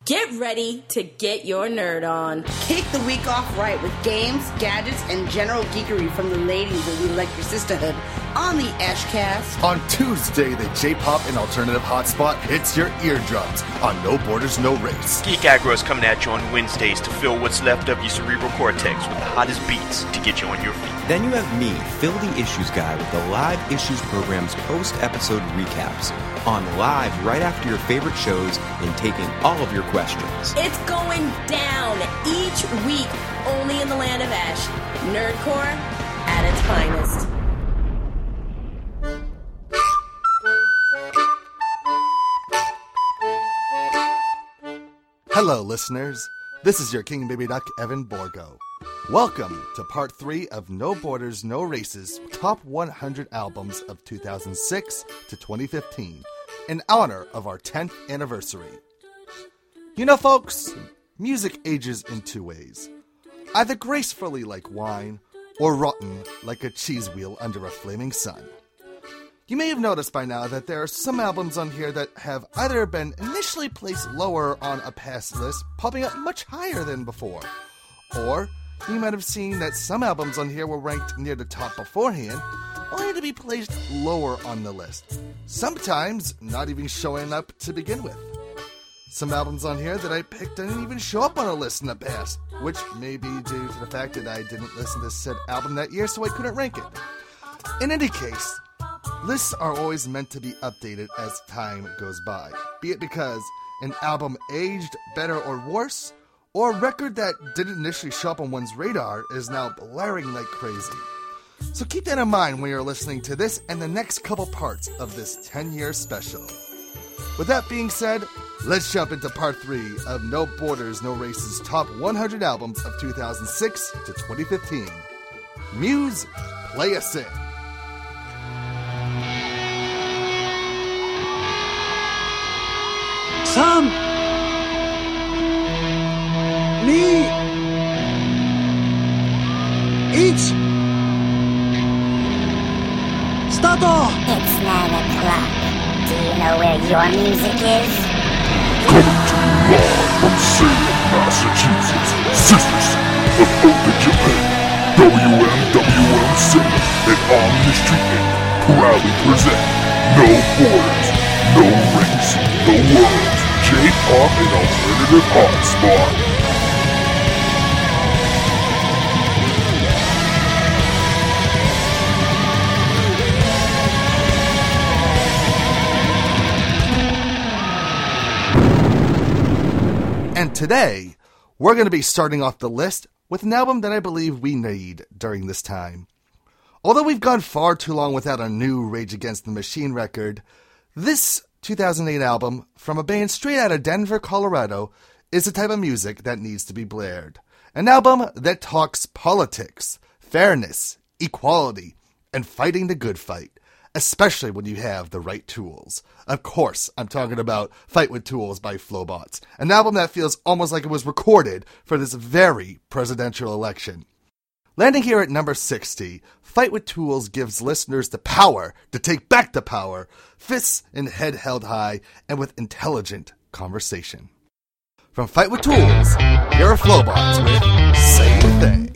Get ready to get your nerd on. Kick the week off right with games, gadgets, and general geekery from the ladies of the Electric Sisterhood on the Ashcast. On Tuesday, the J-pop and alternative hotspot hits your eardrums on No Borders, No Race. Geek Aggro is coming at you on Wednesdays to fill what's left of your cerebral cortex with the hottest beats to get you on your feet. Then you have me, Phil the Issues Guy, with the Live Issues program's post-episode recaps on live right after your favorite shows and taking all of your questions. It's going down each week, only in the land of Ash. Nerdcore at its finest. Hello, listeners. This is your King Baby Duck, Evan Borgo. Welcome to part 3 of No Borders, No Races Top 100 Albums of 2006 to 2015 in honor of our 10th anniversary. You know, folks, music ages in two ways. Either gracefully like wine, or rotten like a cheese wheel under a flaming sun. You may have noticed by now that there are some albums on here that have either been initially placed lower on a past list, popping up much higher than before. Or you might have seen that some albums on here were ranked near the top beforehand, only to be placed lower on the list. Sometimes not even showing up to begin with. Some albums on here that I picked didn't even show up on a list in the past, which may be due to the fact that I didn't listen to said album that year, so I couldn't rank it. In any case, lists are always meant to be updated as time goes by, be it because an album aged better or worse, or a record that didn't initially show up on one's radar is now blaring like crazy. So keep that in mind when you're listening to this and the next couple parts of this 10-year special. With that being said, let's jump into part 3 of No Borders, No Races Top 100 Albums of 2006 to 2015. Muse, play us in. Sam! Me! Each! Stato! It's 9 o'clock. Do you know where your music is? Coming to you live from Salem, Massachusetts, Sisters of Open Japan, WMWM Salem and Omni Street Inc. proudly present No Borders, No Race, The World's J-pop and alternative hotspot. And today, we're going to be starting off the list with an album that I believe we need during this time. Although we've gone far too long without a new Rage Against the Machine record, this 2008 album from a band straight out of Denver, Colorado is the type of music that needs to be blared. An album that talks politics, fairness, equality, and fighting the good fight. Especially when you have the right tools. Of course, I'm talking about Fight With Tools by Flobots, an album that feels almost like it was recorded for this very presidential election. Landing here at number 60, Fight With Tools gives listeners the power to take back the power, fists and head held high, and with intelligent conversation. From Fight With Tools, here are Flobots with Same Thing.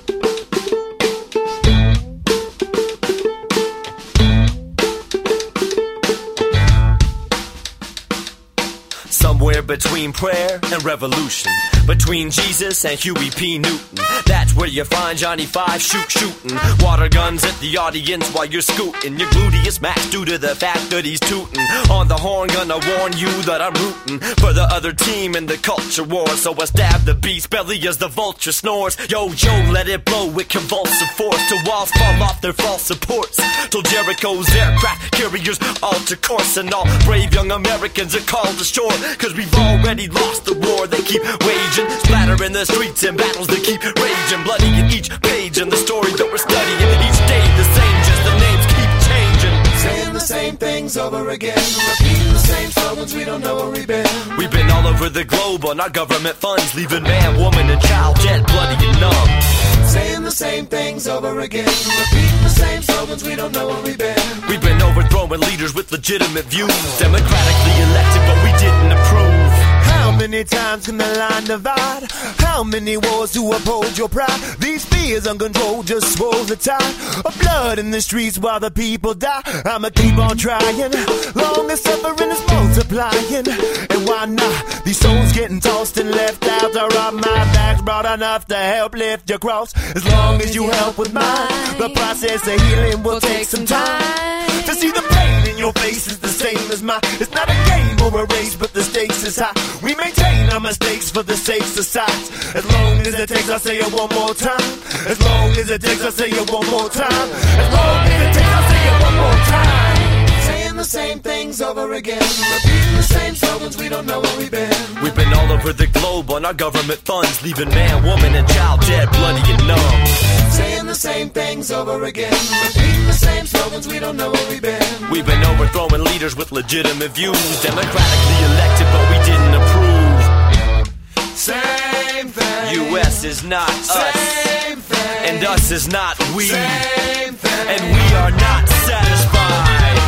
Somewhere between prayer and revolution, between Jesus and Huey P. Newton, that's where you find Johnny Five shooting water guns at the audience while you're scooting your gluteus max due to the fact that he's tooting on the horn. Gonna warn you that I'm rooting for the other team in the culture war, so I stab the beast's belly as the vulture snores. Yo, let it blow with convulsive force till walls fall off their false supports, till Jericho's aircraft carriers alter course, and all brave young Americans are called ashore. Cause we've already lost the war they keep waging, splatter in the streets and battles that keep raging, bloody in each page and the story that we're studying. Each day the same, just the names keep changing. Saying the same things over again, repeating the same slogans, we don't know where we've been. We've been all over the globe on our government funds, leaving man, woman and child dead, bloody and numb. Saying the same things over again, repeating the same slogans, we don't know where we've been. We've been overthrowing leaders with legitimate views, democratically elected but we didn't approve. How many many times can the line divide? How many wars to uphold your pride? These fears uncontrolled just swell the tide of blood in the streets while the people die. I'ma keep on trying, long as suffering is multiplying. And why not? These souls getting tossed and left out to rob my back's broad enough to help lift your cross. As long as you help with mine, the process of healing will take some time. To see the pain in your face is the same as mine. It's not a game or a race, but the stakes is high. We maintain our mistakes for the sakes of sight. As long as it takes, I'll say it one more time. As long as it takes, I'll say it one more time. As long as it takes, I'll say it one more time. Saying the same things over again, repeating the same slogans, we don't know where we've been. We've been all over the globe on our government funds, leaving man, woman, and child dead, bloody and numb. Saying the same things over again, repeating the same slogans, we don't know where we've been. We've been overthrowing leaders with legitimate views, democratically elected, but we didn't approve. Same thing. U.S. is not us, same thing. And us is not we, same thing. And we are not satisfied.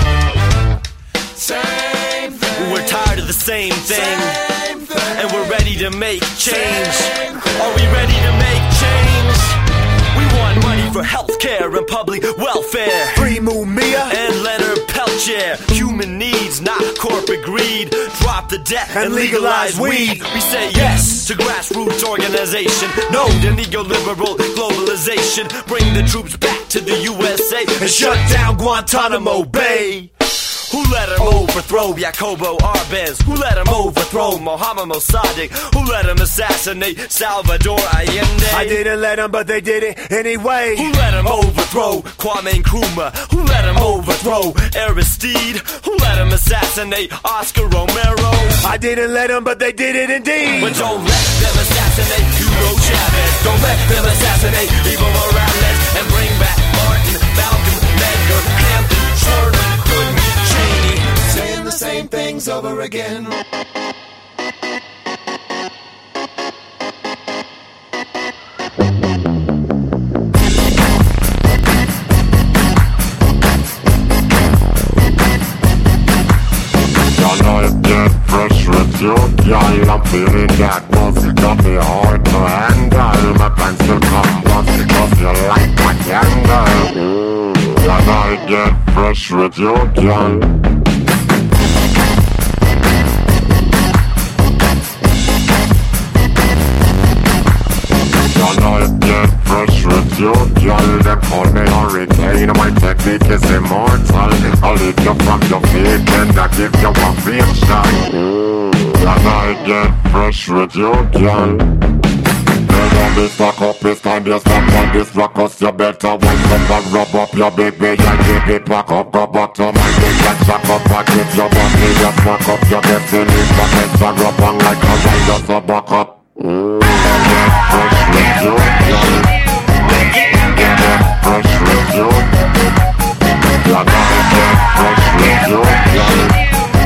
Same thing. We're tired of the same thing, same thing. And we're ready to make change. Are we ready to make change? We want money for healthcare and public welfare. Free Mumia and Leonard Peltier. Human needs, not corporate greed. Drop the debt and legalize weed. We say yes to grassroots organization, no to neoliberal globalization. Bring the troops back to the USA and shut down Guantanamo Bay. Who let him overthrow Jacobo Arbenz? Who let him overthrow Mohammed Mossadegh? Who let him assassinate Salvador Allende? I didn't let him, but they did it anyway. Who let him overthrow Kwame Nkrumah? Who let him overthrow Aristide? Who let him assassinate Oscar Romero? I didn't let him, but they did it indeed. But don't let them assassinate Hugo Chavez. Don't let them assassinate Evo Morales. And bring back Martin, Malcolm, Medgar, Hampton, Sherman, Goodman, Cheney. Saying the same things over again. You, girl, I'm feeling that buzz. Got me hard to handle. My pants will come bust because you like my candle. And I get fresh with you, girl. And I get fresh with you, girl. They call me hurricane. My technique is immortal. I'll lick you from your feet and I give you a fake shot. And I get fresh with you, girl. Never be stuck up, it's time to stop on this rock. Cause you better wake up and rub up your baby and keep it back up. Go back to my big and chuck up and give your body. Just back up your destiny. Back and start up and like a ride, just a back up. Get fresh with you, girl. Get fresh with you. And I get fresh with you, girl.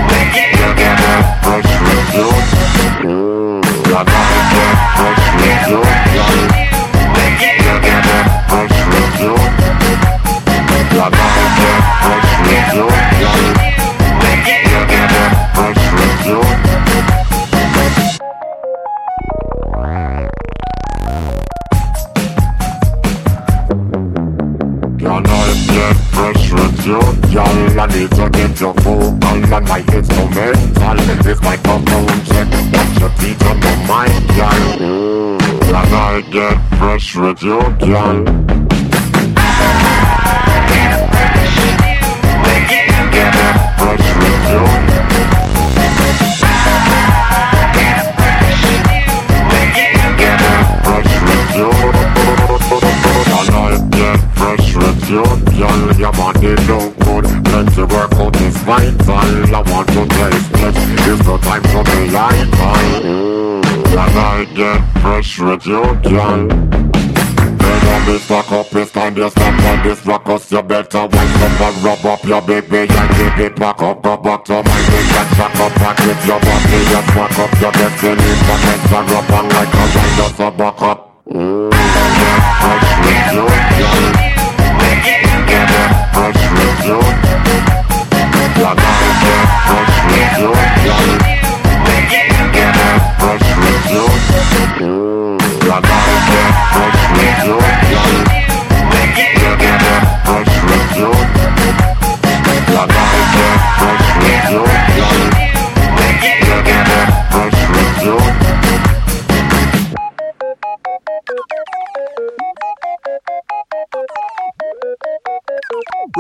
Fresh with you. I gotta get fresh with you. You get fresh with you. I gotta get fresh with you. You get fresh with you. Can I get fresh with you? Y'all, I need to get your vocal and my instrumental. This microphone check, watch your feet on my mind, y'all. Can I get fresh with you, y'all? Get fresh with you. Get fresh with you. Can I get fresh with you, y'all? Your body look good. Plenty work out is vital. I want to taste it. It's no time to be idle. Can I get fresh with you, girl? Don't be stuck up, it's time to stop on this rock. Cause you better wake up and rub up your baby and keep it back up. Go back to my big and chuck up and with your body. Just back up your destiny. Back and start up and like a ride, just a back up. Get fresh with you, girl. Get fresh with you. I gotta get fresh with you, girl. Get fresh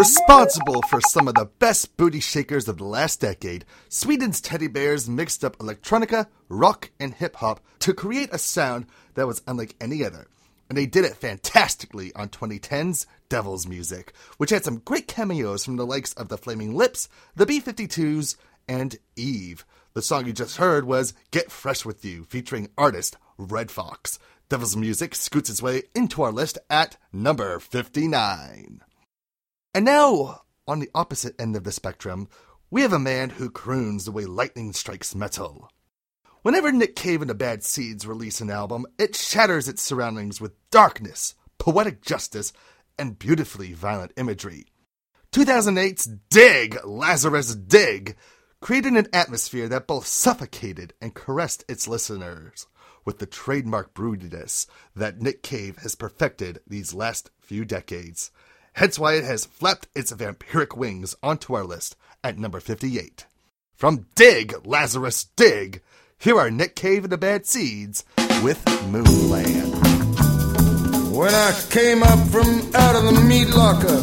Responsible for some of the best booty shakers of the last decade, Sweden's Teddy Bears mixed up electronica, rock, and hip-hop to create a sound that was unlike any other. And they did it fantastically on 2010's Devil's Music, which had some great cameos from the likes of the Flaming Lips, the B-52s, and Eve. The song you just heard was Get Fresh With You, featuring artist Red Fox. Devil's Music scoots its way into our list at number 59. And now, on the opposite end of the spectrum, we have a man who croons the way lightning strikes metal. Whenever Nick Cave and the Bad Seeds release an album, it shatters its surroundings with darkness, poetic justice, and beautifully violent imagery. 2008's Dig, Lazarus Dig, created an atmosphere that both suffocated and caressed its listeners with the trademark broodiness that Nick Cave has perfected these last few decades. Hence why it has flapped its vampiric wings onto our list at number 58. From Dig, Lazarus Dig, here are Nick Cave and the Bad Seeds with Moonland. When I came up from out of the meat locker,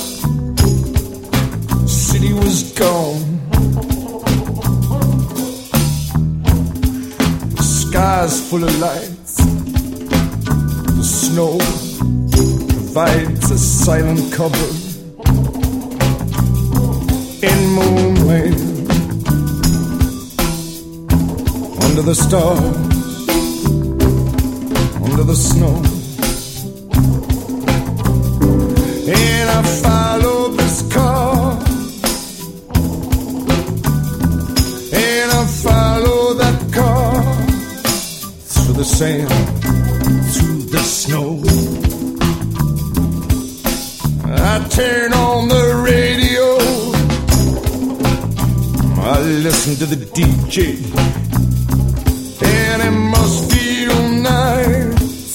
city was gone. The sky's full of lights. The snow provides a silent cover in Moonland. Under the stars, under the snow, and I follow this car, and I follow that car through the sand, through the snow. I turn on the radio, I listen to the DJ, and it must feel nice.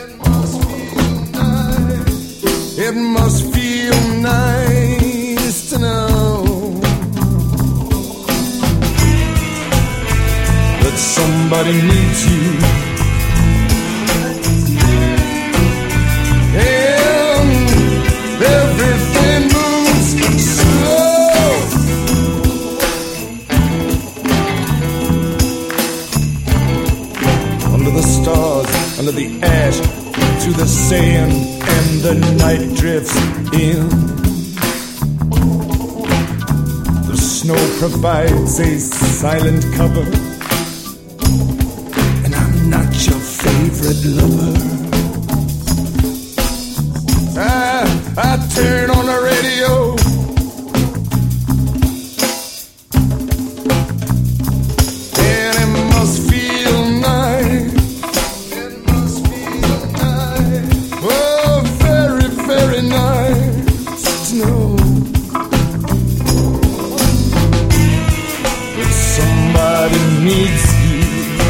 It must feel nice to know that somebody needs you. And everything moves slow. Under the stars, under the ash, through the sand, and the night drifts in. The snow provides a silent cover, and I'm not your favorite lover. I turn on the radio, and it must feel nice. Oh, very, very nice to know that somebody needs you.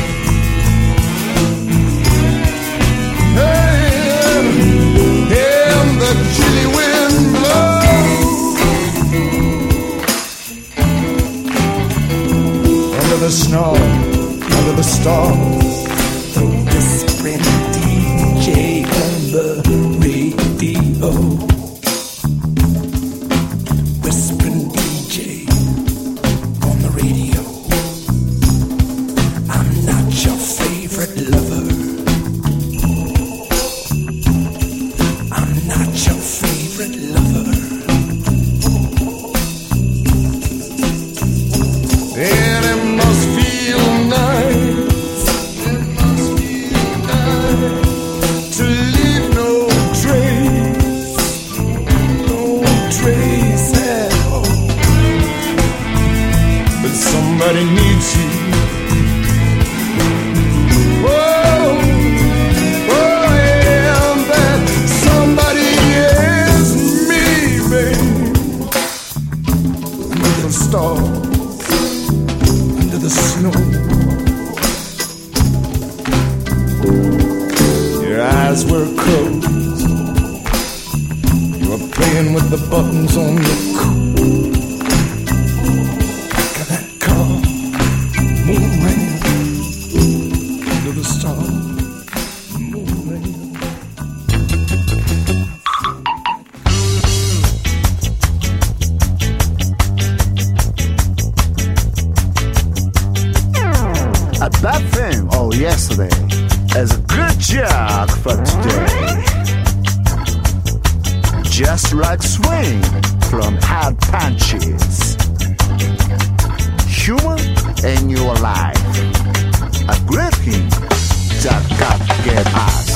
And the chilly wind blows under the snow, under the stars, the whispering DJ on the radio, whispering DJ on the radio. I'm not your favorite lover. I'm not your favorite lover. And it must feel nice. It must feel nice to leave no trace at all. But somebody needs you. Whoa, whoa, yeah, that somebody is me, babe. Under the stars, under the snow, your eyes were closed. You were playing with the buttons on your coat. Back of that car, Moonland, under the stars, Moonland. of yesterday as a good joke for today. Just like swing from hard punches. Humor in your life. A great thing that God gave us.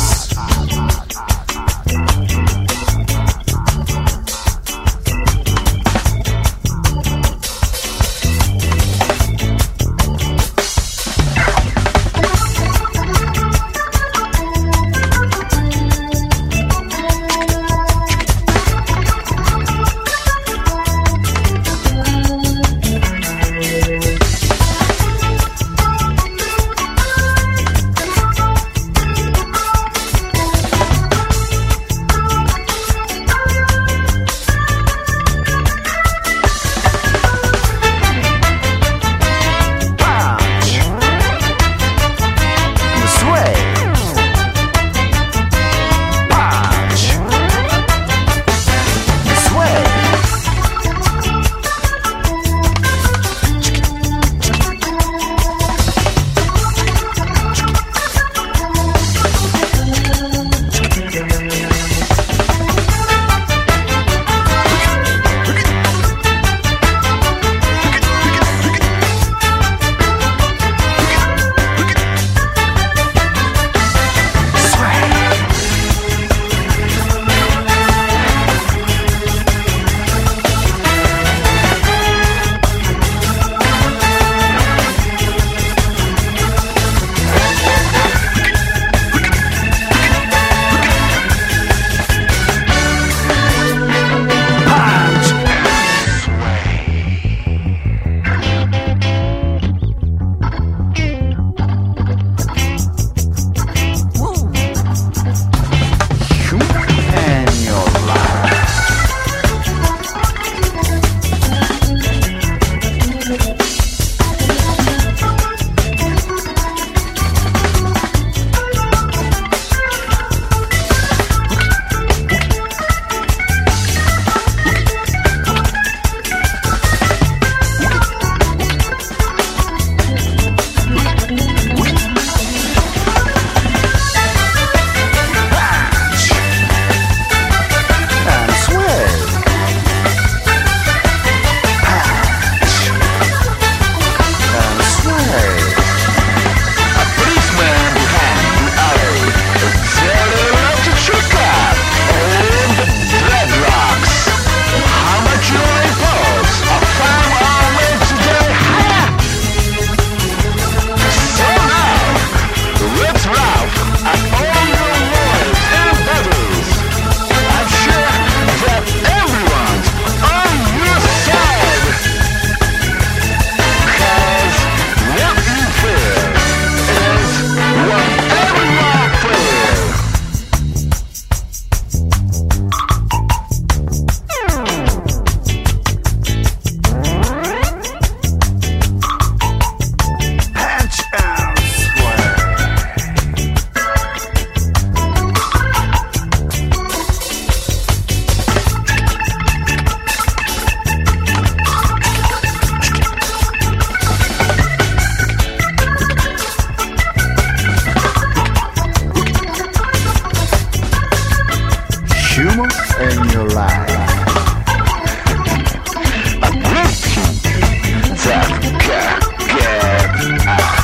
Humor in your life. A great thing that God gave us.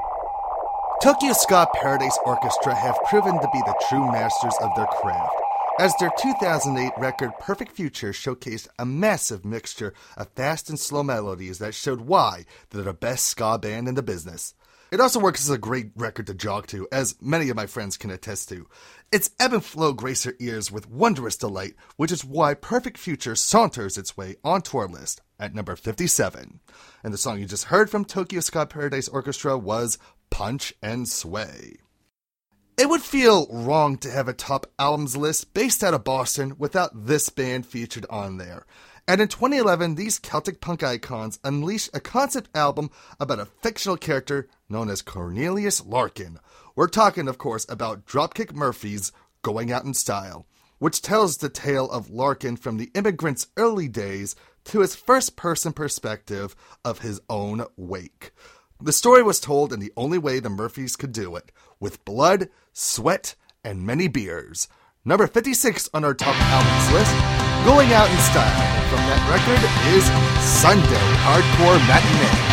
Tokyo Ska Paradise Orchestra have proven to be the true masters of their craft. as their 2008 record Perfect Future showcased a massive mixture of fast and slow melodies that showed why they're the best ska band in the business. It also works as a great record to jog to, as many of my friends can attest to. Its ebb and flow grace your ears with wondrous delight, which is why Perfect Future saunters its way onto our list at number 57. And the song you just heard from Tokyo Ska Paradise Orchestra was Punch and Sway. It would feel wrong to have a top albums list based out of Boston without this band featured on there. And in 2011, these Celtic punk icons unleashed a concept album about a fictional character known as Cornelius Larkin. We're talking, of course, about Dropkick Murphys' Going Out in Style, which tells the tale of Larkin from the immigrant's early days to his first-person perspective of his own wake. The story was told in the only way the Murphys could do it, with blood, sweat, and many beers. Number 56 on our top albums list, Going Out in Style. From that record is Sunday Hardcore Matinee.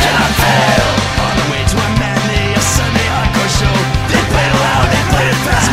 On the way to a matinee, a Sunday hardcore show. They played loud, they played it fast.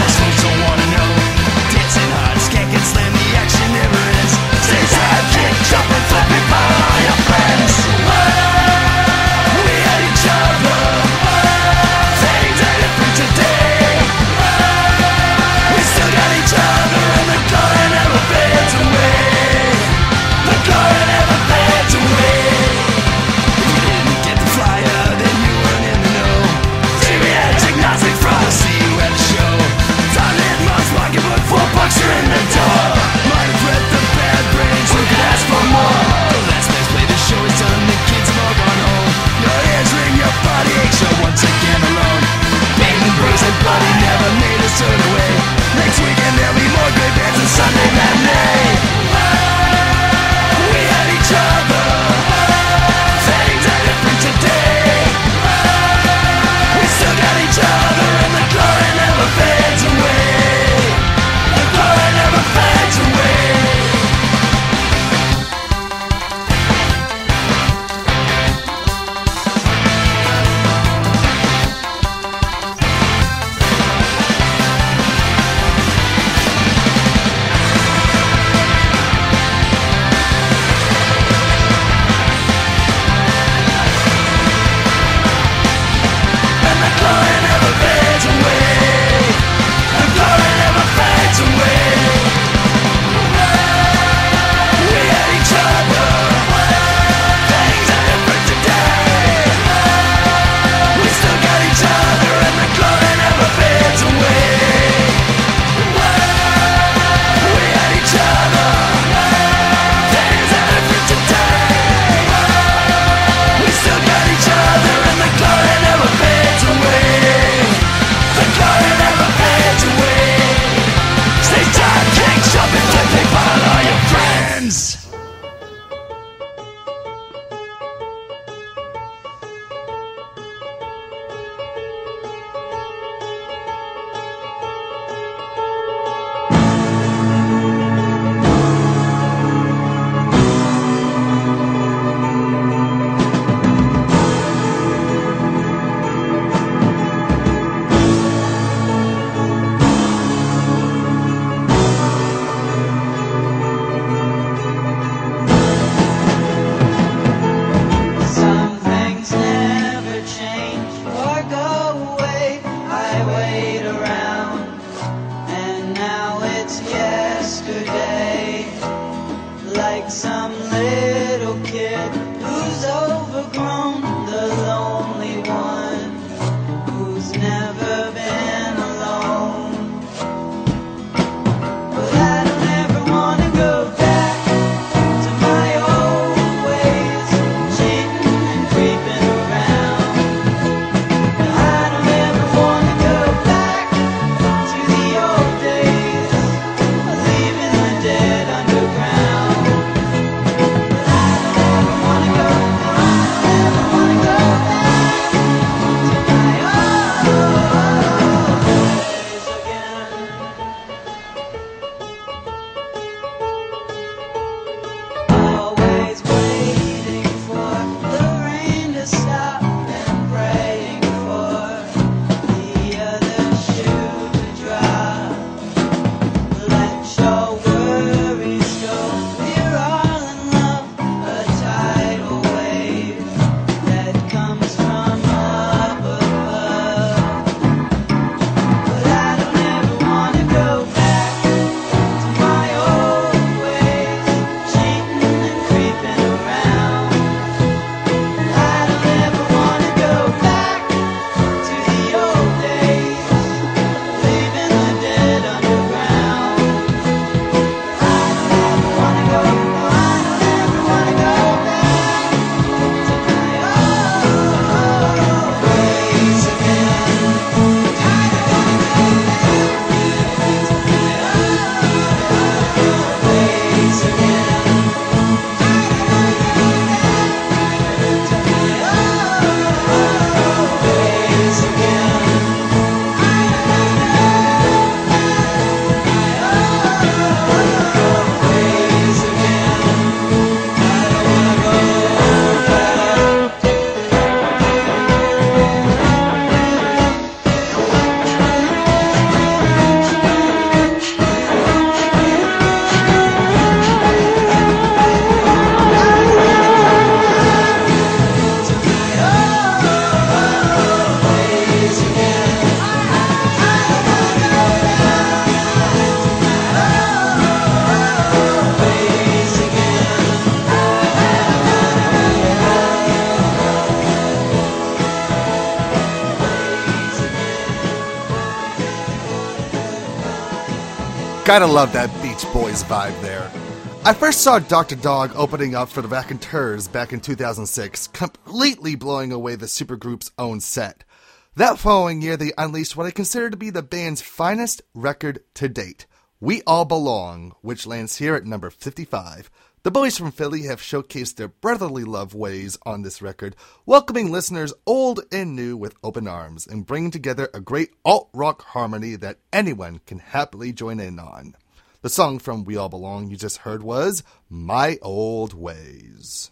Gotta love that Beach Boys vibe there. I first saw Dr. Dog opening up for the Raconteurs back in 2006, completely blowing away the supergroup's own set. That following year, they unleashed what I consider to be the band's finest record to date, We All Belong, which lands here at number 55. The boys from Philly have showcased their brotherly love ways on this record, welcoming listeners old and new with open arms, and bringing together a great alt-rock harmony that anyone can happily join in on. The song from We All Belong you just heard was My Old Ways.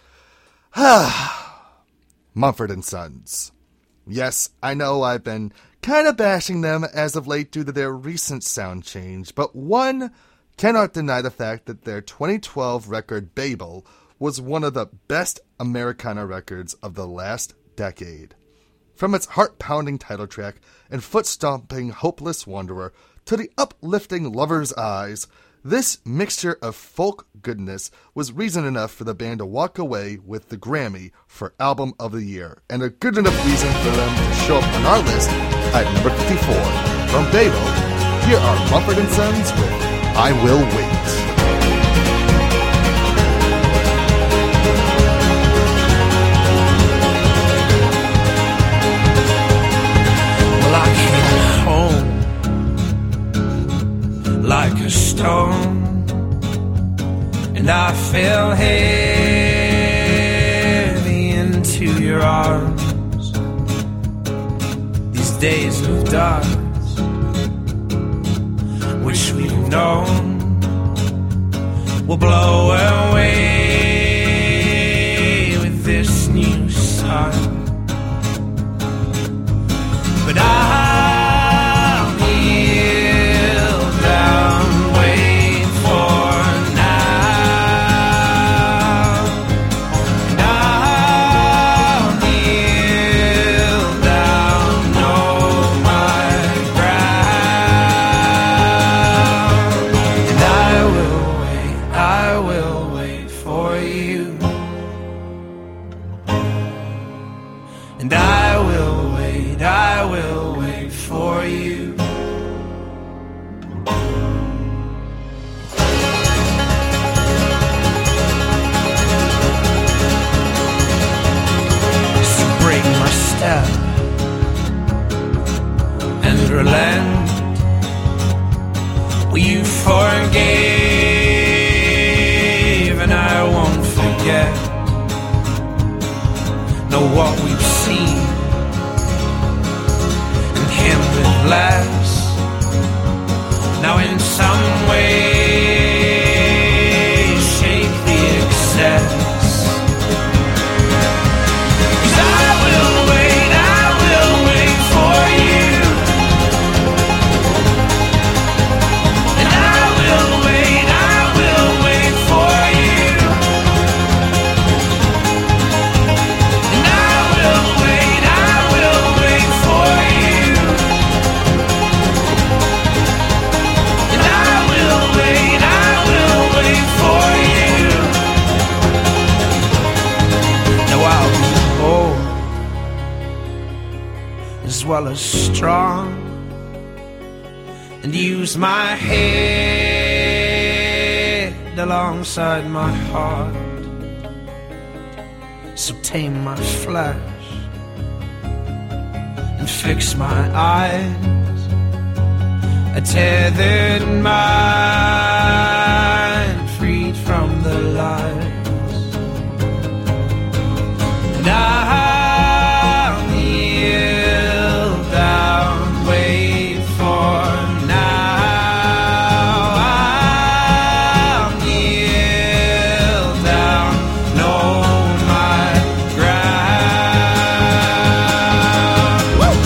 Mumford & Sons. Yes, I know I've been kind of bashing them as of late due to their recent sound change, but one cannot deny the fact that their 2012 record Babel was one of the best Americana records of the last decade. From its heart-pounding title track and foot-stomping Hopeless Wanderer to the uplifting Lover's Eyes, this mixture of folk goodness was reason enough for the band to walk away with the Grammy for Album of the Year, and a good enough reason for them to show up on our list at number 54. From Babel, here are Mumford & Sons with I Will Wait. Well, I came home like a stone, and I fell heavy into your arms. These days of dark, which we've known, will blow away with this new sun. But I'll kneel down, wait for now. And I'll kneel down, know my ground. And I will wait for you. And I will wait for you. So break my step and relent. Well, you forgave and I won't forget. Know what we've seen and him with less. Now in some way shake the excess. 'Cause I will wait for you. And I will wait for you. And I will wait for you. And I will wait for you. Now I'll be bold as well as strong, and use my head alongside my heart. So tame my flesh and fix my eyes, a tethered mind freed from the lies. And I'll kneel down, wait for now. I'll kneel down, know my ground. Woo!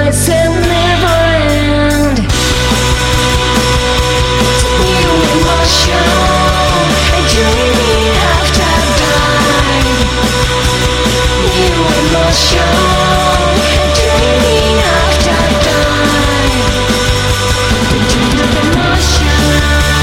myself never end. New emotion, a dreaming after dying. New emotion, a dreaming after dying. The dream of emotion.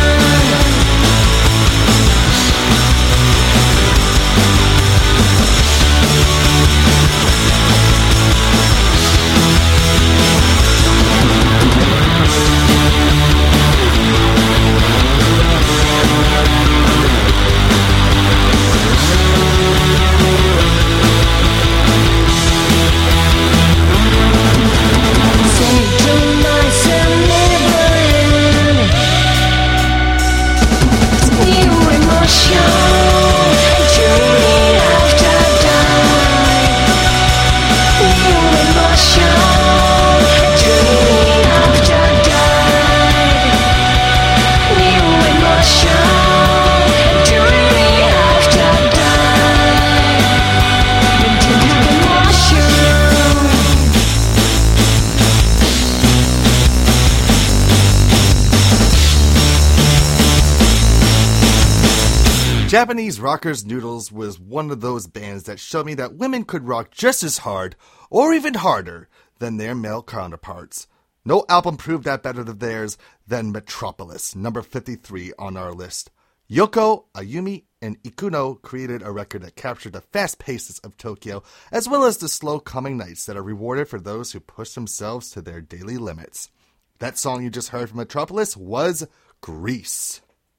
Japanese Rockers Noodles was one of those bands that showed me that women could rock just as hard, or even harder, than their male counterparts. No album proved that better than theirs than Metropolis, number 53 on our list. Yoko, Ayumi, and Ikuno created a record that captured the fast paces of Tokyo, as well as the slow coming nights that are rewarded for those who push themselves to their daily limits. That song you just heard from Metropolis was Grease.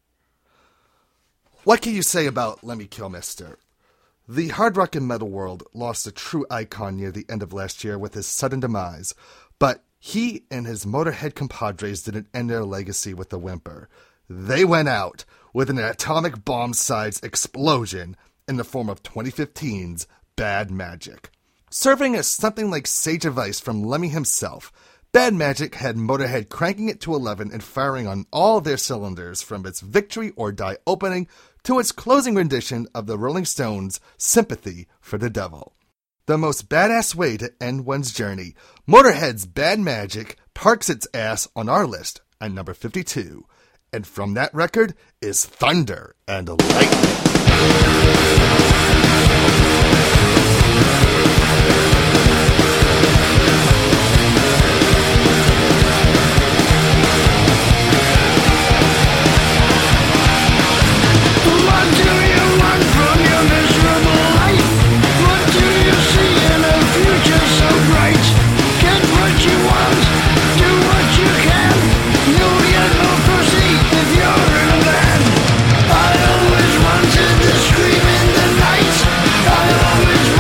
What can you say about Lemmy Kilmister? The hard rock and metal world lost a true icon near the end of last year with his sudden demise, but he and his Motorhead compadres didn't end their legacy with a whimper. They went out with an atomic bomb-sized explosion in the form of 2015's Bad Magic. Serving as something like sage advice from Lemmy himself, Bad Magic had Motorhead cranking it to 11 and firing on all their cylinders from its Victory or Die opening to its closing rendition of the Rolling Stones' Sympathy for the Devil. The most badass way to end one's journey, Motorhead's Bad Magic parks its ass on our list at number 52. And from that record is Thunder and Lightning. I always wanted to scream in the night. I always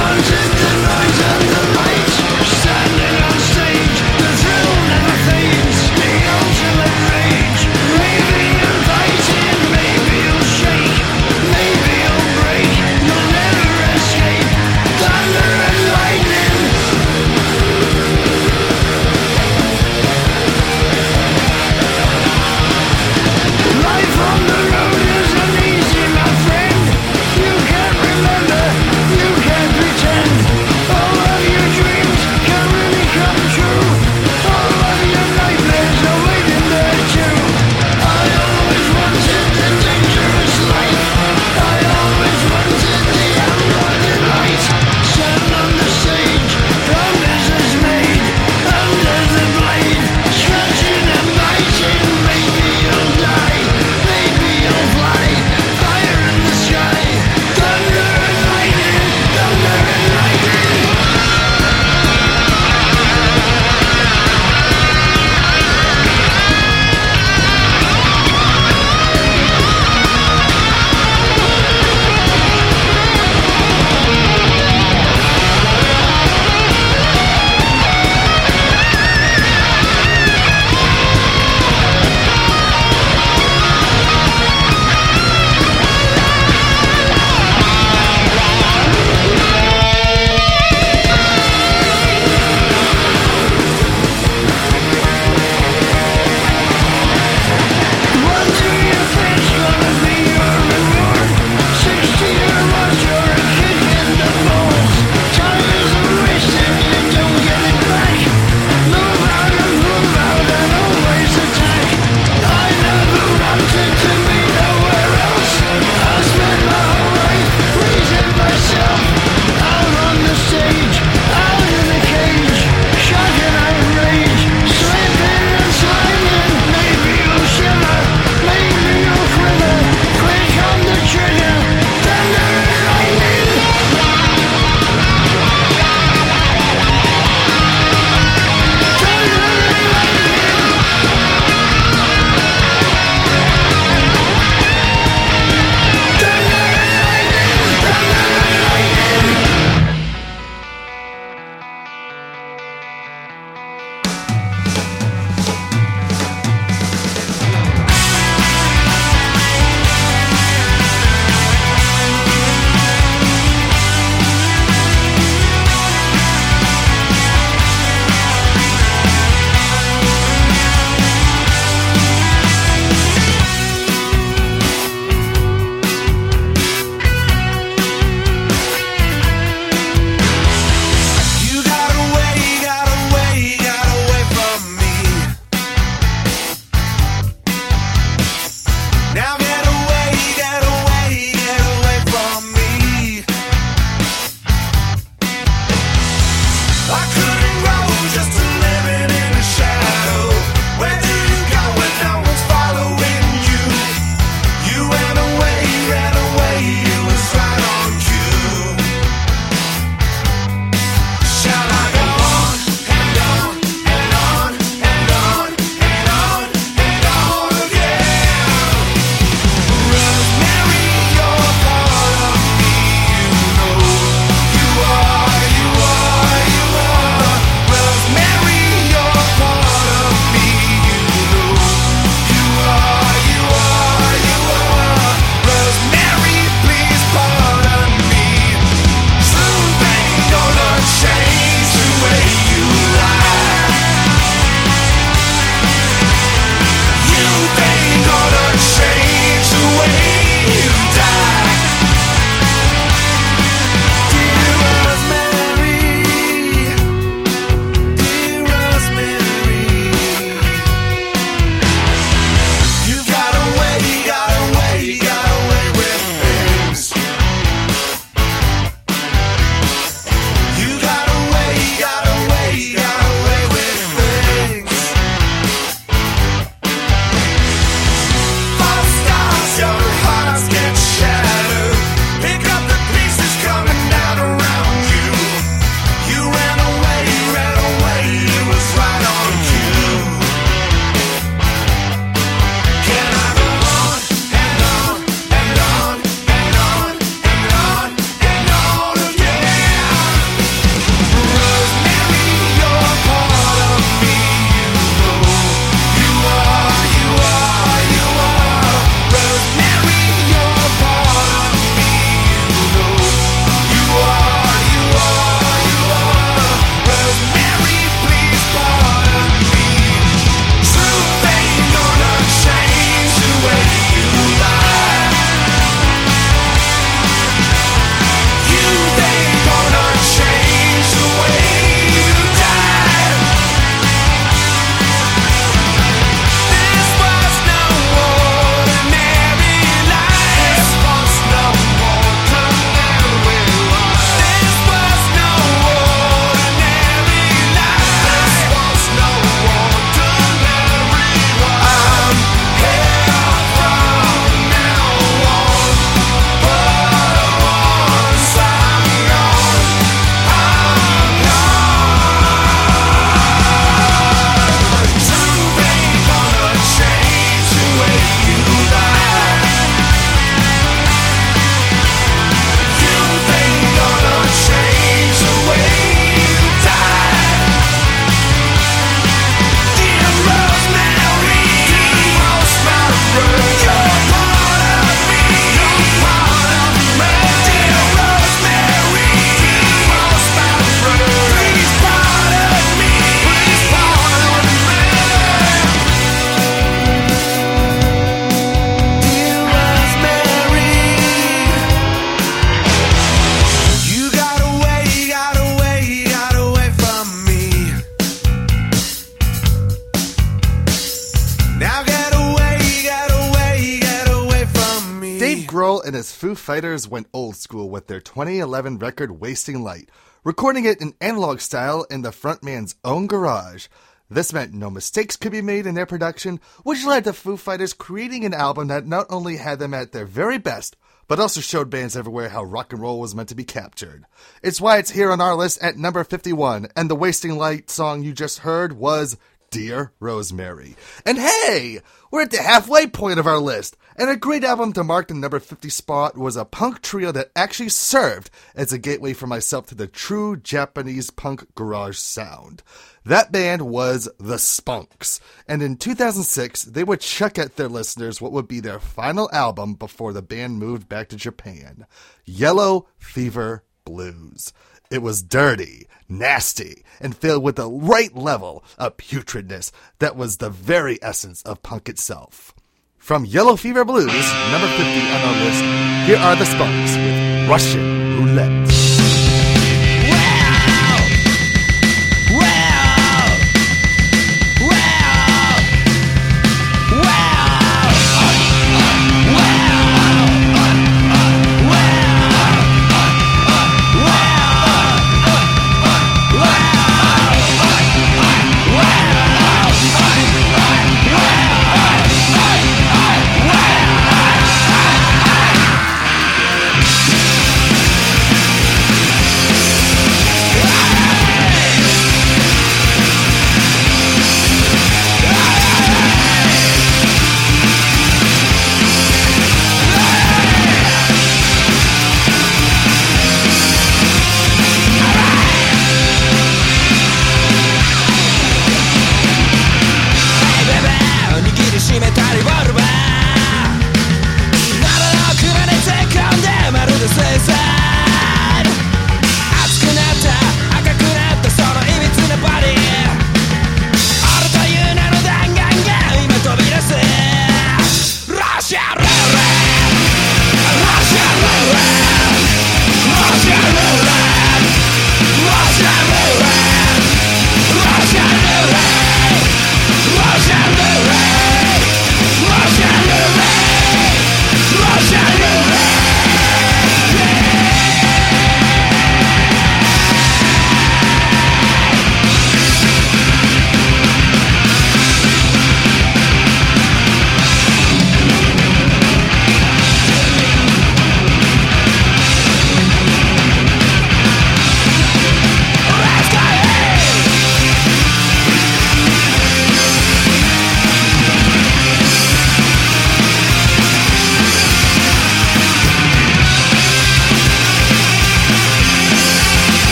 and his Foo Fighters went old school with their 2011 record Wasting Light, recording it in analog style in the frontman's own garage. This meant no mistakes could be made in their production, which led to Foo Fighters creating an album that not only had them at their very best, but also showed bands everywhere how rock and roll was meant to be captured. It's why it's here on our list at number 51, and the Wasting Light song you just heard was Dear Rosemary. And hey, we're at the halfway point of our list, and a great album to mark the number 50 spot was a punk trio that actually served as a gateway for myself to the true Japanese punk garage sound. That band was the Spunks, and in 2006, they would chuck at their listeners what would be their final album before the band moved back to Japan, Yellow Fever Blues. It was dirty, nasty, and filled with the right level of putridness that was the very essence of punk itself. From Yellow Fever Blues, number 50 on our list, here are the Spunks with Russian Roulette.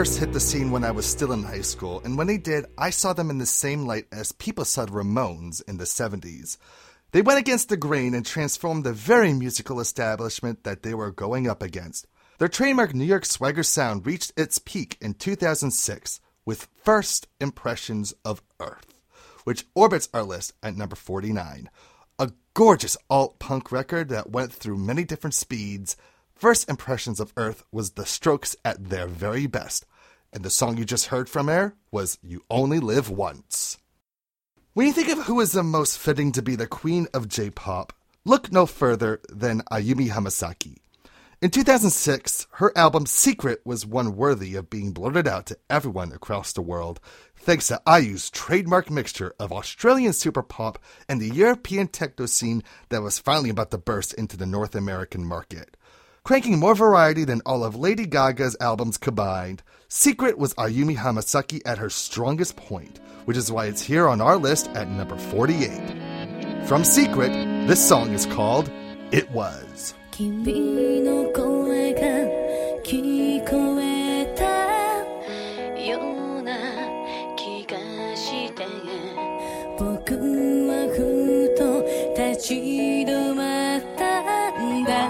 first hit the scene when I was still in high school, and when they did, I saw them in the same light as people saw the Ramones in the 70s. They went against the grain and transformed the very musical establishment that they were going up against. Their trademark New York swagger sound reached its peak in 2006 with First Impressions of Earth, which orbits our list at number 49. A gorgeous alt-punk record that went through many different speeds. First Impressions of Earth was the Strokes at their very best, and the song you just heard from Air was You Only Live Once. When you think of who is the most fitting to be the queen of J-pop, look no further than Ayumi Hamasaki. In 2006, her album Secret was one worthy of being blurted out to everyone across the world, thanks to IU's trademark mixture of Australian super pop and the European techno scene that was finally about to burst into the North American market. Cranking more variety than all of Lady Gaga's albums combined, Secret was Ayumi Hamasaki at her strongest point, which is why it's here on our list at number 48. From Secret, this song is called It Was. 君の声が聞こえたような気がして僕はふと立ち止まったんだ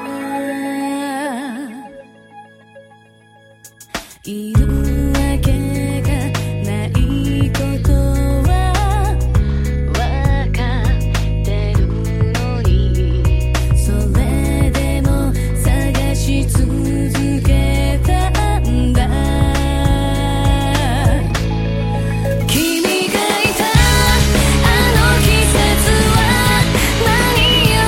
いるわけがないことはわかってるのにそれでも探し続けたんだ君がいたあの季節は何よ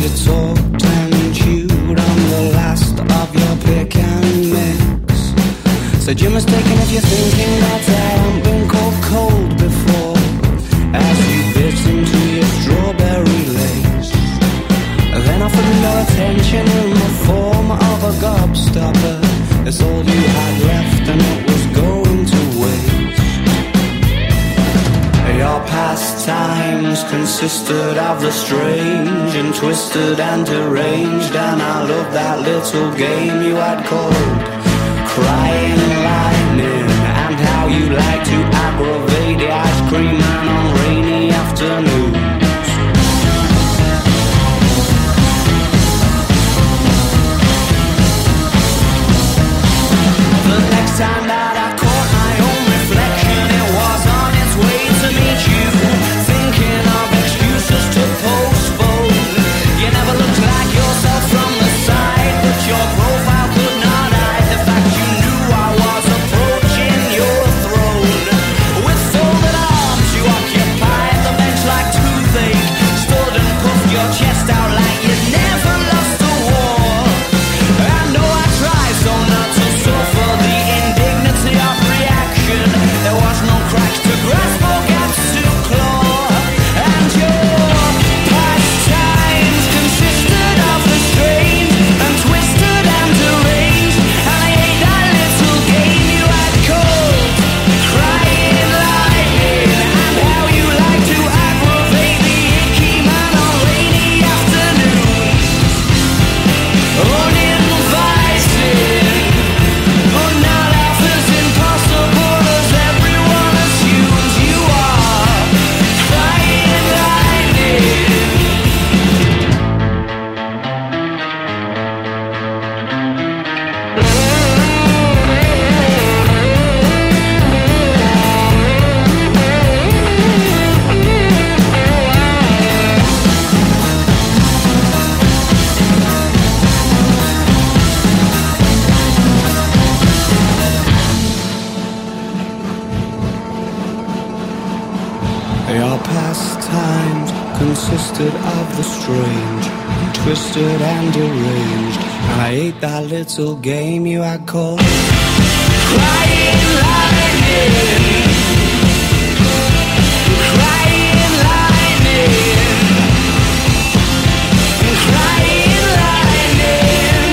you talked and chewed on the last of your pick and mix. Said you're mistaken if you're thinking that I haven't been called cold before. As you bit into your strawberry lace, then offered no attention in the form of a gobstopper. It's all you had left and it was going to waste. Your pastimes consisted of the strange and twisted and deranged, and I loved that little game you had called Crying Lightning, and how you like to aggravate the ice cream man on rainy afternoons. The next time that I caught my own reflection, it was on its way to meet you, thinking of excuses to postpone. You never looked like yourself from the side, but your profile could not hide the fact you knew I was approaching your throne. With folded arms you occupied the bench like toothache, stood and puffed your chest out like you'd never lost a war. I know I tried so not to suffer the indignity of reaction. There was no cracks to grasp or gaps to claw, and your pastimes consisted of the strange and twisted and deranged, and I hate that little game you had called Crying Lightning, and how you like to aggravate the icky man on rainy afternoons. Uninvited, but now life is impossible as everyone assumes you are Crying Lightning. Your pastimes consisted of the strange, and twisted and deranged, and I ate that little game you had called Crying Lightning. Crying Lightning. Crying Lightning.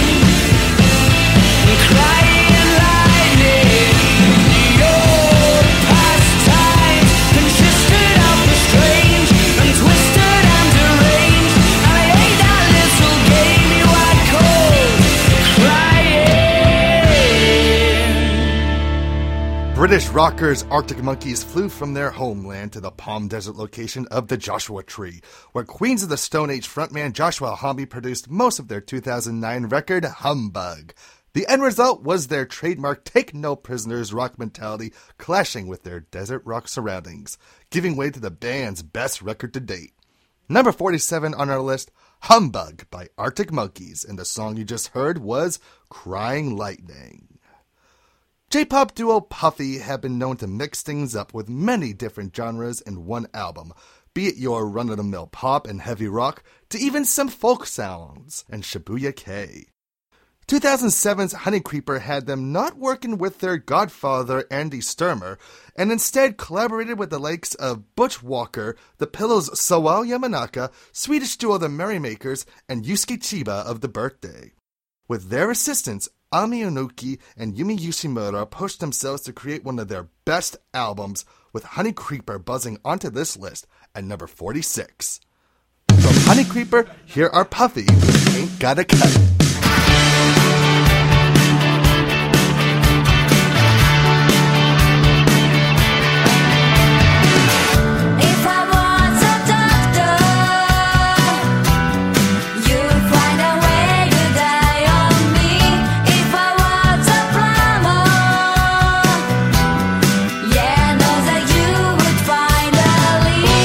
Crying Lightning. Your pastimes consisted of the strange and twisted and deranged, and I ate that little game you had called Crying. British rockers Arctic Monkeys flew from their homeland to the Palm Desert location of the Joshua Tree, where Queens of the Stone Age frontman Joshua Homme produced most of their 2009 record, Humbug. The end result was their trademark Take No Prisoners rock mentality clashing with their desert rock surroundings, giving way to the band's best record to date. Number 47 on our list, Humbug by Arctic Monkeys, and the song you just heard was Crying Lightning. J-pop duo Puffy have been known to mix things up with many different genres in one album, be it your run-of-the-mill pop and heavy rock, to even some folk sounds and Shibuya K. 2007's Honey Creeper had them not working with their godfather Andy Sturmer, and instead collaborated with the likes of Butch Walker, The Pillows' Sawao Yamanaka, Swedish duo The Merrymakers, and Yusuke Chiba of The Birthday. With their assistance, Ami Onuki and Yumi Yoshimura pushed themselves to create one of their best albums, with Honey Creeper buzzing onto this list at number 46. From Honey Creeper, here are Puffy with Ain't Gotta Cut It.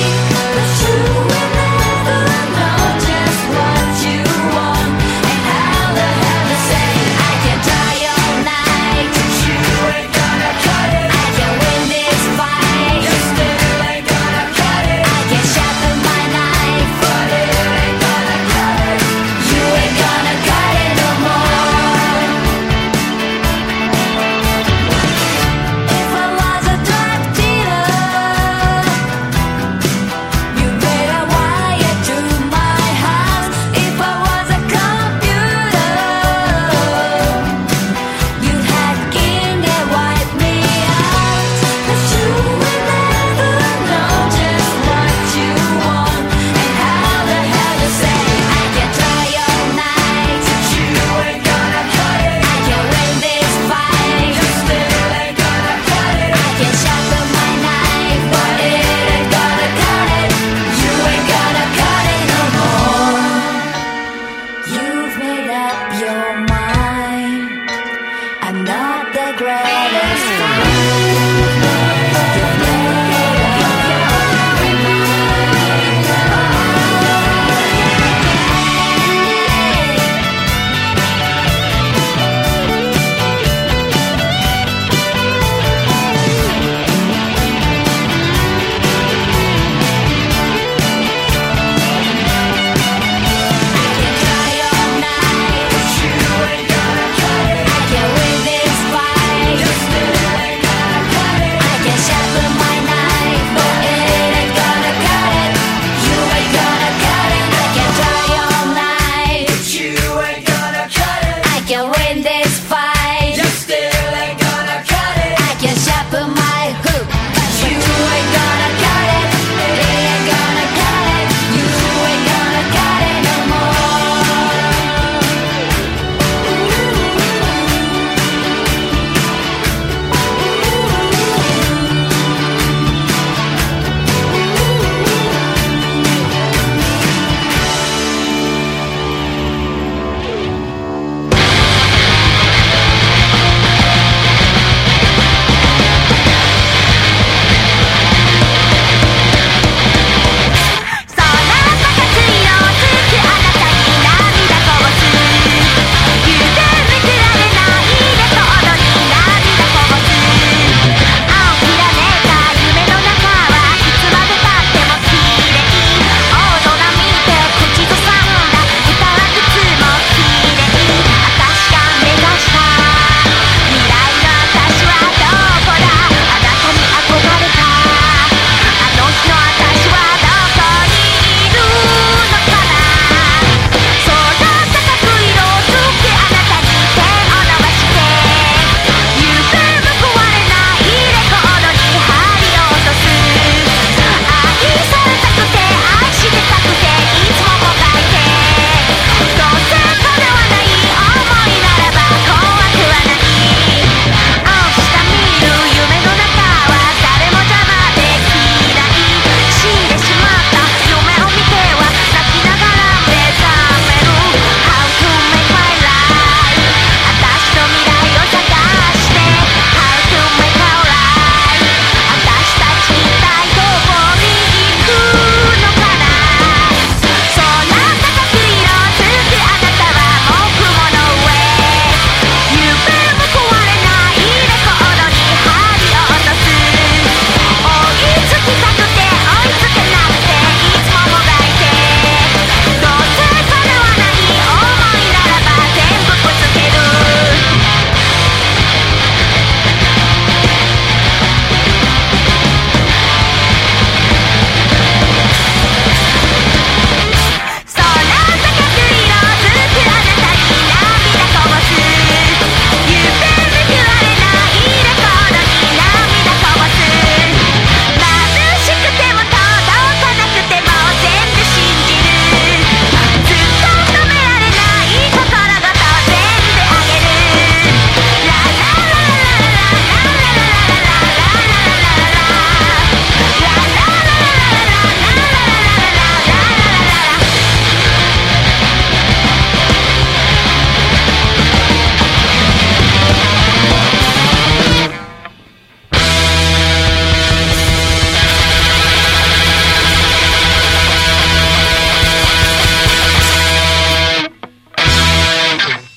Just what you want and how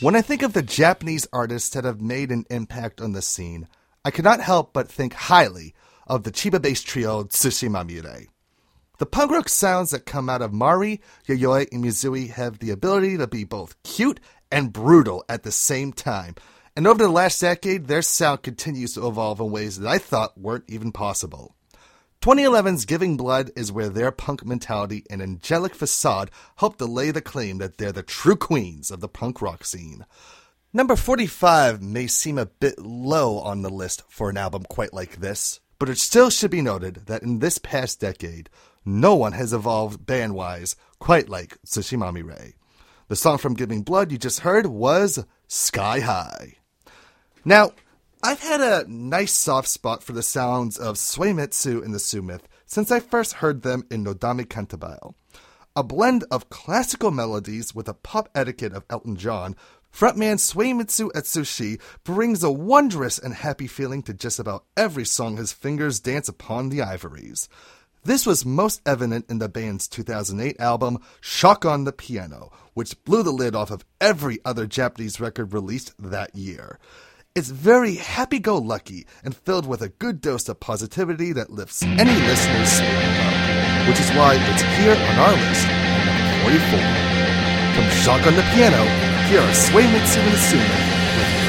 When I think of the Japanese artists that have made an impact on the scene, I cannot help but think highly of the Chiba-based trio Tsushima Mire. The punk rock sounds that come out of Mari, Yayoi, and Mizui have the ability to be both cute and brutal at the same time, and over the last decade, their sound continues to evolve in ways that I thought weren't even possible. 2011's Giving Blood is where their punk mentality and angelic facade help to lay the claim that they're the true queens of the punk rock scene. Number 45 may seem a bit low on the list for an album quite like this, but it still should be noted that in this past decade, no one has evolved band-wise quite like Tsushima Mire. The song from Giving Blood you just heard was Sky High. Now, I've had a nice soft spot for the sounds of Suemitsu and the Sumith since I first heard them in Nodami Cantabile. A blend of classical melodies with a pop etiquette of Elton John, frontman Suemitsu Atsushi brings a wondrous and happy feeling to just about every song his fingers dance upon the ivories. This was most evident in the band's 2008 album, Shock on the Piano, which blew the lid off of every other Japanese record released that year. It's very happy-go-lucky and filled with a good dose of positivity that lifts any listener's spirit up, which is why it's here on our list at number 44. From Shock on the Piano, here are Suemitsu and Sumith with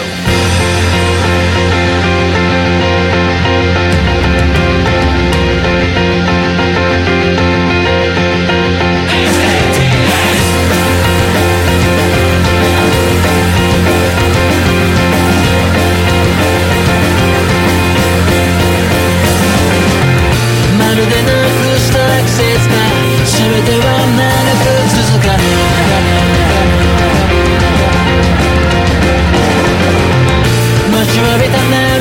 Rockadoo. Much of everything that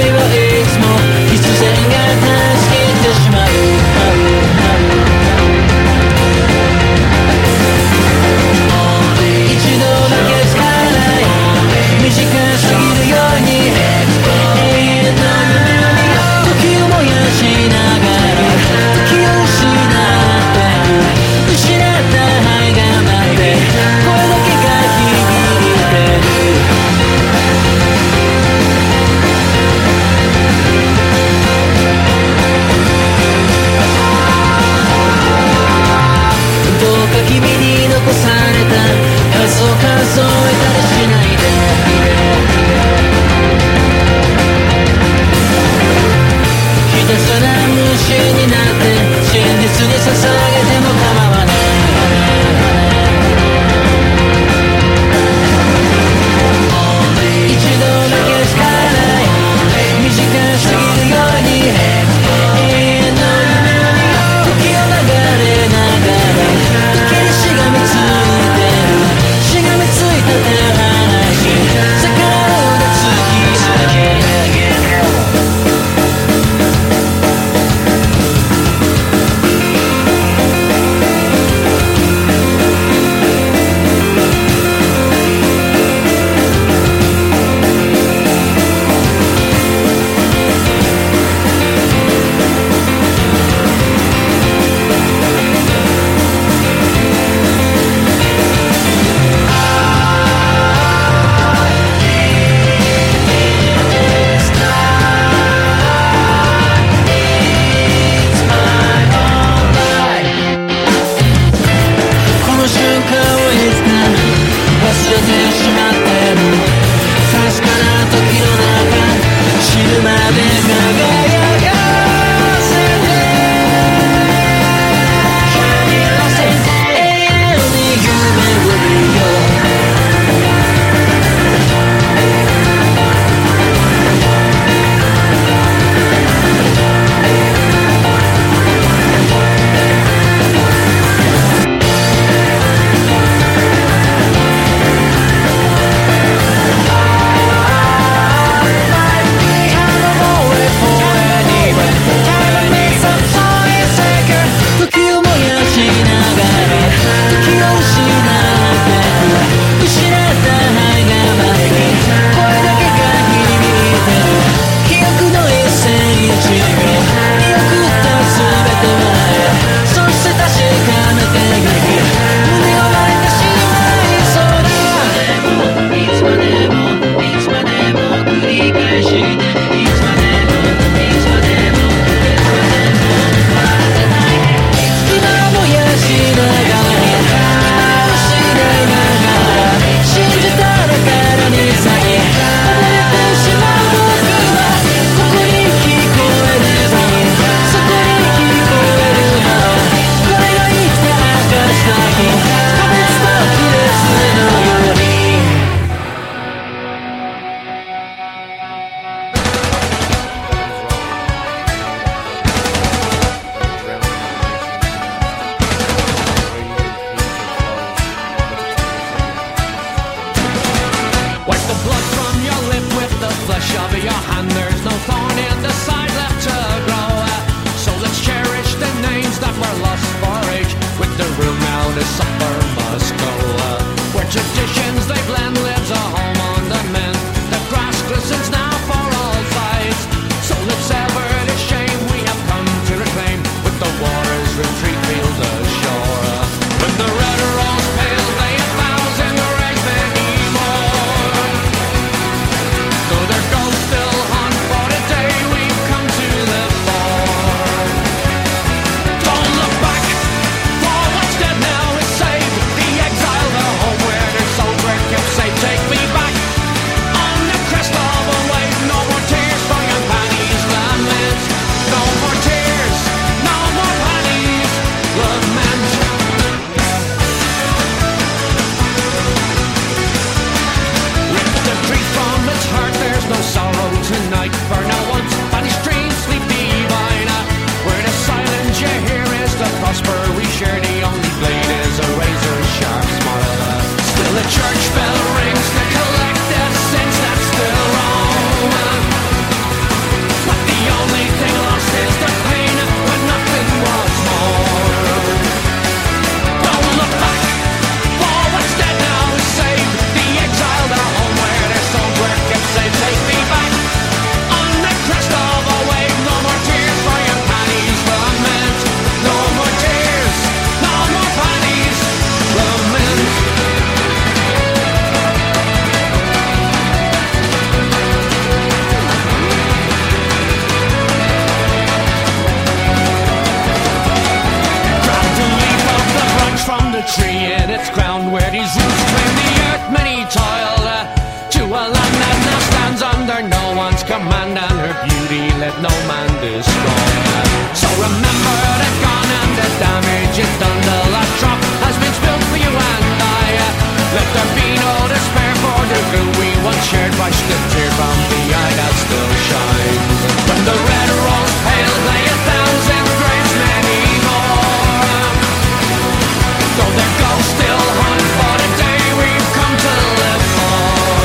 wonder who we once shared by scripture from the eye that still shines. When the red rose pale lay 1,000 graves, many more. Though their ghosts still hunt for the day we've come to live for.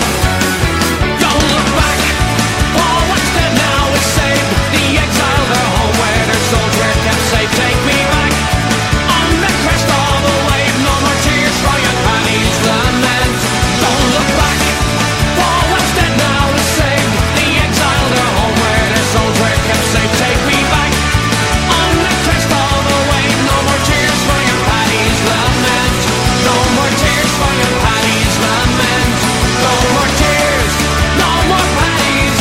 Don't look back, all what's dead now is saved. The exile, their home where their souls were kept safe. Take me back on the crest of the wave. No more tears for your Paddy's lament. Don't look back, all what's dead now is saved. The exile, their home where their souls were kept safe. Take me back on the crest of the wave. No more tears for your Paddy's lament. No more tears for your Paddy's lament. No more tears, no more Paddy's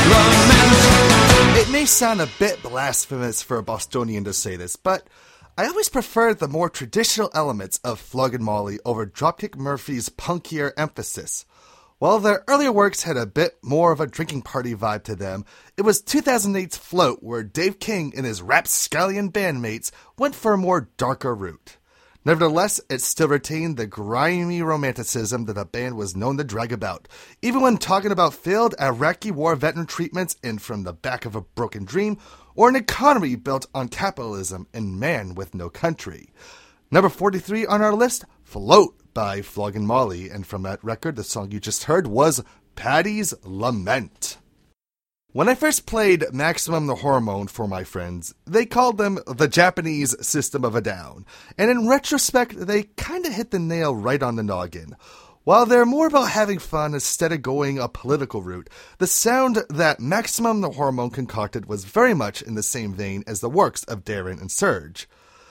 lament. It may sound a bit blasphemous for a Bostonian to say this, but I always preferred the more traditional elements of Floggin' Molly over Dropkick Murphy's punkier emphasis. While their earlier works had a bit more of a drinking party vibe to them, it was 2008's Float where Dave King and his rapscallion bandmates went for a more darker route. Nevertheless, it still retained the grimy romanticism that the band was known to drag about, even when talking about failed Iraqi war veteran treatments in From the Back of a Broken Dream, or an economy built on capitalism and Man with No Country. Number 43 on our list, Float by Floggin' Molly, and from that record, the song you just heard was Paddy's Lament. When I first played Maximum the Hormone for my friends, they called them the Japanese System of a Down, and in retrospect, they kinda hit the nail right on the noggin. While they're more about having fun instead of going a political route, the sound that Maximum the Hormone concocted was very much in the same vein as the works of Darren and Serge.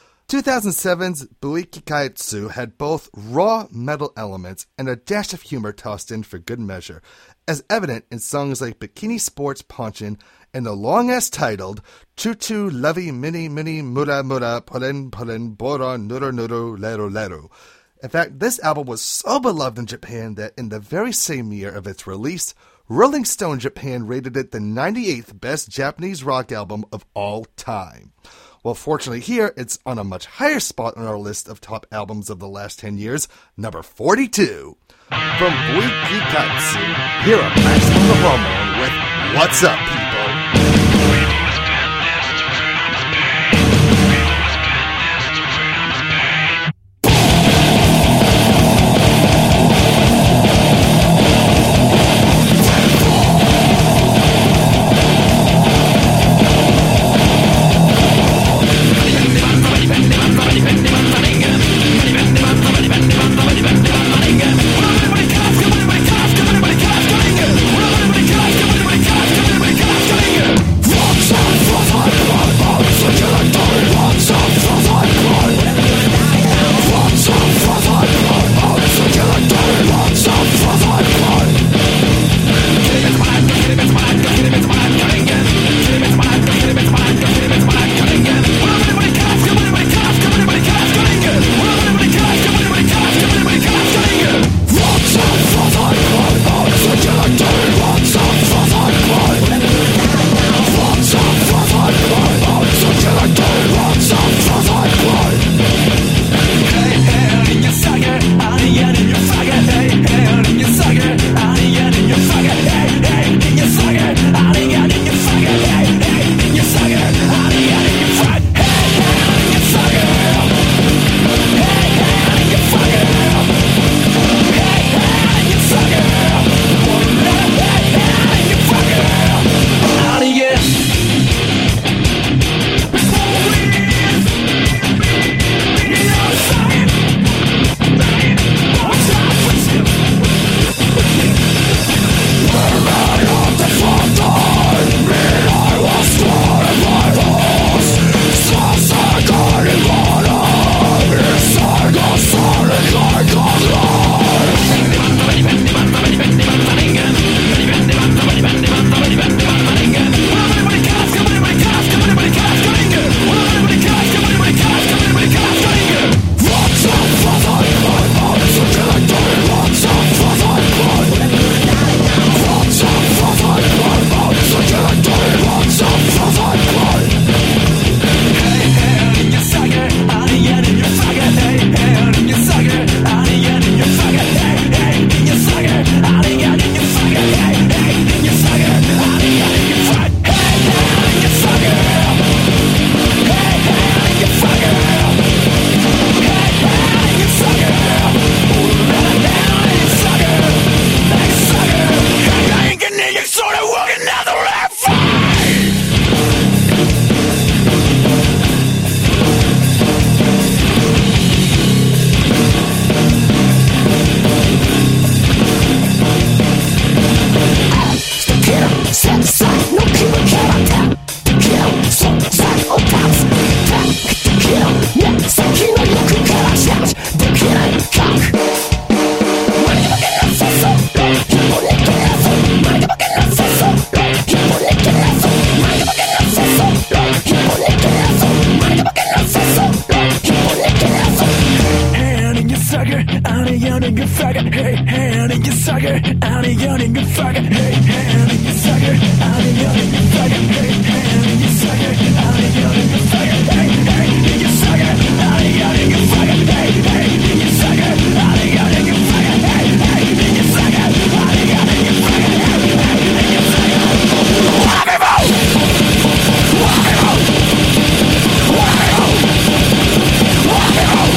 2007's Buikikaitsu had both raw metal elements and a dash of humor tossed in for good measure, as evident in songs like Bikini Sports Ponchin and the long-ass titled Choo Choo Lovey Mini Mini Mura Mura Pulen Pulen Bora Nuru Nuru Lero Lero. In fact, this album was so beloved in Japan that in the very same year of its release, Rolling Stone Japan rated it the 98th best Japanese rock album of all time. Well, fortunately here, it's on a much higher spot on our list of top albums of the last 10 years, number 42. From Buikikaitsu, here are Maximum the Hormone with What's Up, People? Everybody hey, hand in your sucker, out of your nigga fucker, hey, hand in your sucker, out of your nigga fucker, hey, hand in your sucker, out of your nigga fucker, hey, hey, in your sucker, out of your nigga fucker, hey, hey, in your sucker, out of your nigga fucker, hey, hey, in your sucker, out of your nigga fucker, hey, hey, in your sucker. Walk him out! Walk him out! Walk him out! Walk him out!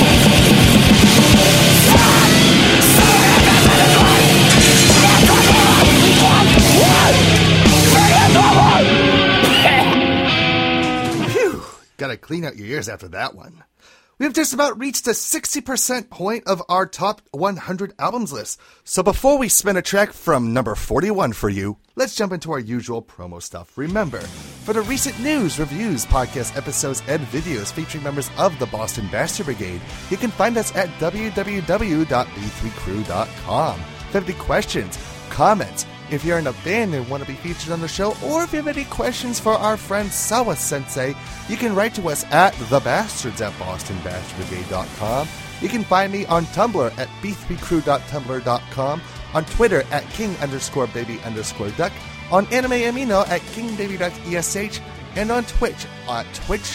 Phew, gotta clean out your ears after that one. We have just about reached the 60% point of our top 100 albums list. So before we spin a track from number 41 for you, let's jump into our usual promo stuff. Remember, for the recent news, reviews, podcast episodes, and videos featuring members of the Boston Bastard Brigade, you can find us at www.b3crew.com. If you have any questions, comments, if you're in a band and want to be featured on the show, or if you have any questions for our friend Sawa Sensei, you can write to us at thebastards@bostonbastardbrigade.com. You can find me on Tumblr at b3crew.tumblr.com, on Twitter at king_baby_duck, on Anime Amino at kingbaby.esh, and on Twitch at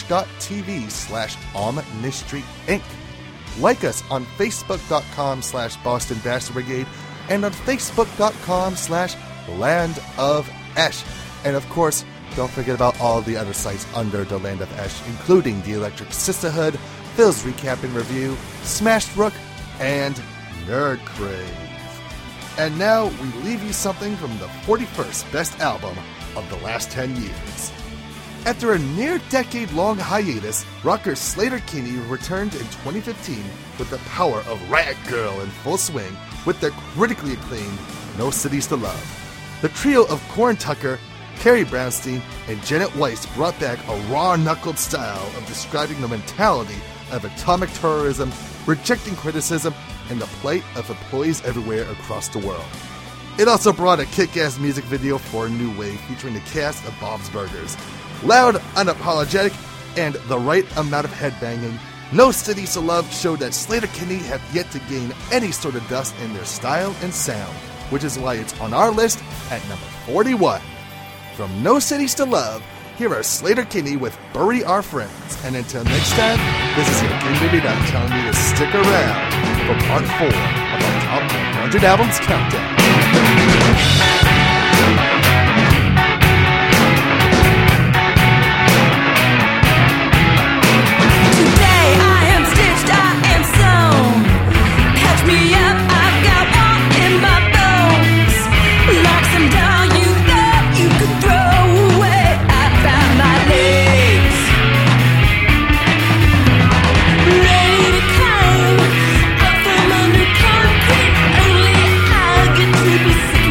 twitch.tv/OmniStreetInc. Like us on facebook.com/Boston Bastard Brigade, and on facebook.com/Land of Esh. And of course, don't forget about all the other sites under the Land of Esh, including the Electric Sisterhood, Phil's Recap and Review, Smashed Rook, and Nerd Crave. And now we leave you something from the 41st best album of the last 10 years. After a near-decade-long hiatus, rocker Sleater-Kinney returned in 2015 with the power of Riot Girl in full swing with their critically acclaimed No Cities to Love. The trio of Corin Tucker, Carrie Brownstein, and Janet Weiss brought back a raw-knuckled style of describing the mentality of atomic terrorism, rejecting criticism, and the plight of employees everywhere across the world. It also brought a kick-ass music video for New Wave featuring the cast of Bob's Burgers. Loud, unapologetic, and the right amount of headbanging, No Cities to Love showed that Sleater-Kinney have yet to gain any sort of dust in their style and sound, which is why it's on our list at number 41. From No Cities to Love, here are Sleater-Kinney with Bury Our Friends. And until next time, this is your King Baby Duck telling you to stick around for part 4 of our Top 100 Albums Countdown. Sick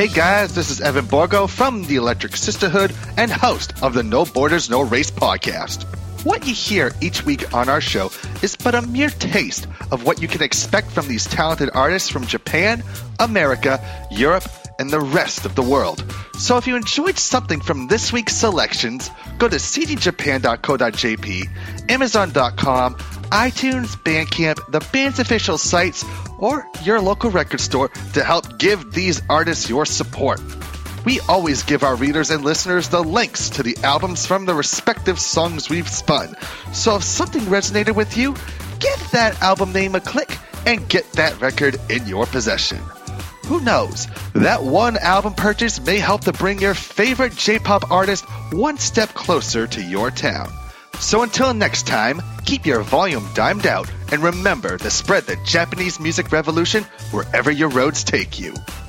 Hey guys, this is Evan Borgo from the Electric Sisterhood and host of the No Borders, No Race podcast. What you hear each week on our show is but a mere taste of what you can expect from these talented artists from Japan, America, Europe, and the rest of the world. So if you enjoyed something from this week's selections, go to cdjapan.co.jp, amazon.com, iTunes, Bandcamp, the band's official sites, or your local record store to help give these artists your support. We always give our readers and listeners the links to the albums from the respective songs we've spun. So if something resonated with you, give that album name a click and get that record in your possession. Who knows? That one album purchase may help to bring your favorite J-pop artist one step closer to your town. So until next time, keep your volume dimed out and remember to spread the Japanese music revolution wherever your roads take you.